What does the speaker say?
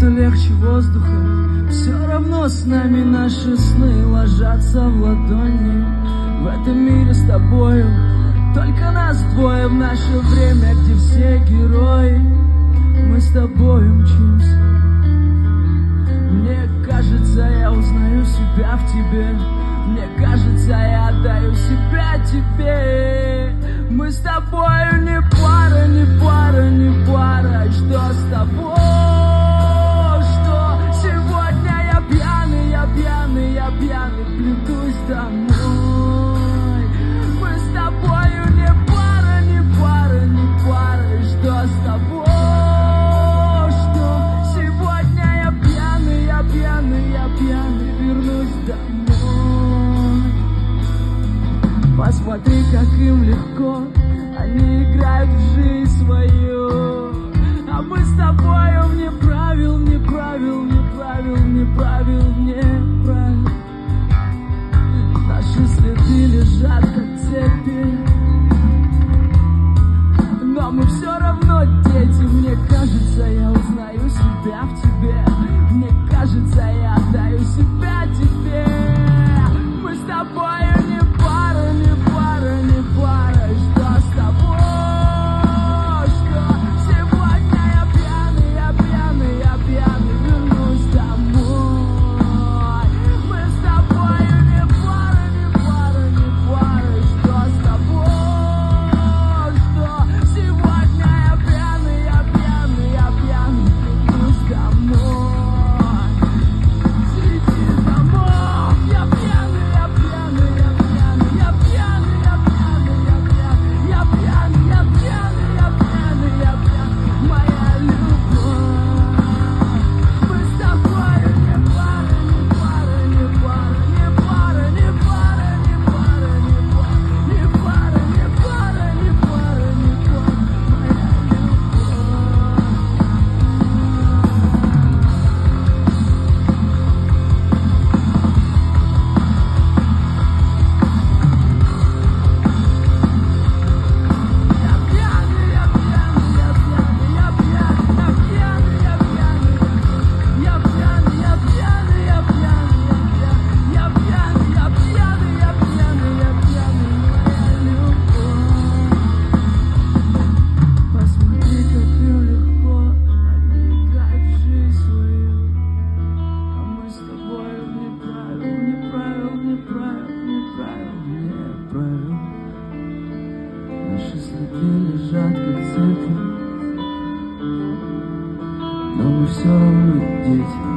становится легче воздуха. Все равно с нами наши сны ложатся в ладони. В этом мире с тобою только нас двое. В наше время, где все герои, мы с тобою мчимся. Мне кажется, я узнаю себя в тебе. Мне кажется, я отдаю себя тебе. Мы с тобою не пара, не пара, не пара. И что с тобой? Что сегодня я пьяный, я пьяный, я пьяный, плетусь домой. Мы с тобою не пара, не пара, не пара. И что с тобой? Что сегодня я пьяный, я пьяный, я пьяный, вернусь домой. Посмотри, как им легко, они играют в жизнь свою. А мы с тобою вне правил, вне правил, вне правил, вне правил, вне правил. Наши следы лежат, как цепи, но мы все равно дети. Мне кажется, я узнаю себя в тебе. Мне кажется, я отдаю себя тебе. Мы с тобою не пара, не пара, не пара. И что с тобой? Что сегодня я пьяный, я пьяный, я пьяный, вернусь домой. Мы с тобою не пара, не пара, не пара. И что с тобой? Что сегодня я пьяный, я пьяный, я пьяный, вернусь домой. Среди домов я пьяный, я пьяный, я пьяный, я пьяный, я пьяный, я пьяный, я пьяный, я пьяный, я пьяный, я пьяный, моя любовь. Мы с тобою не пара, не пара, не пара, не пара, не пара, не пара, не пара, не пара, не пара, не пара, не пара, моя Наши следы лежат, как цепи, но мы все равно дети.